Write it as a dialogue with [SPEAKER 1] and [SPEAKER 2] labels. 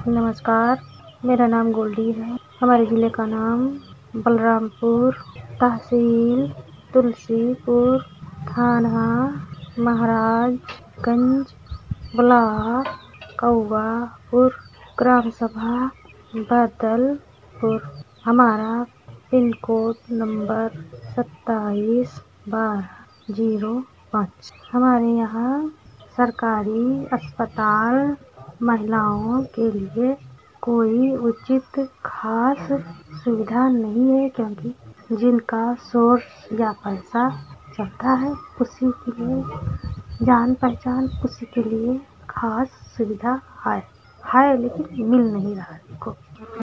[SPEAKER 1] नमस्कार, मेरा नाम गोल्डी है। हमारे ज़िले का नाम बलरामपुर, तहसील तुलसीपुर, थाना महाराजगंज, ब्लॉक कौवापुर, ग्राम सभा बदलपुर। हमारा पिन कोड नंबर 271205। हमारे यहाँ सरकारी अस्पताल महिलाओं के लिए कोई उचित खास सुविधा नहीं है, क्योंकि जिनका सोर्स या पैसा चलता है उसी के लिए जान पहचान, उसी के लिए खास सुविधा है लेकिन मिल नहीं रहा है।